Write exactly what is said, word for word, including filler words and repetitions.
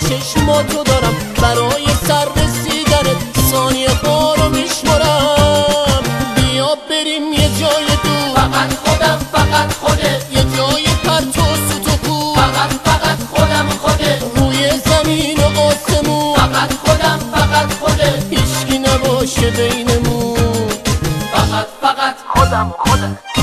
چشماتو دارم، برای سر رسیدنت ثانیه ها رو میشمارم. بیا بریم یه جای دور، فقط خودم فقط خودت، یه جای پرت و سوت و کور، فقط فقط خودم خودت، روی زمین و آسمون، فقط خودم فقط خودت، هیچکی نباشه بینمون، فقط فقط خودم خودت.